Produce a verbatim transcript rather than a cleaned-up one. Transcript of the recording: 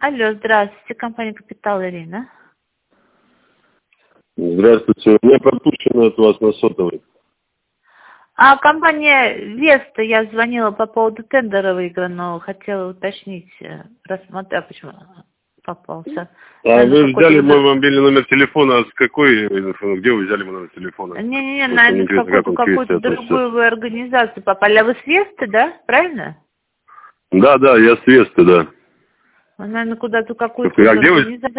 Алло, здравствуйте, компания «Капитал», Ирина. Здравствуйте. У меня пропущено от вас на сотовый. А компания «Веста», я звонила по поводу тендера выигранного, хотела уточнить, рассмотреть, а почему попался. А наверное, вы взяли мой мобильный номер телефона, а с какой, где вы взяли мой номер телефона? Не-не-не, наверное, какую-то какую другую вы организацию попали. А вы с «Весты», да? Правильно? Да, да, я с «Весты», да. Вы, наверное, куда-то какую-то А где вы? организацию.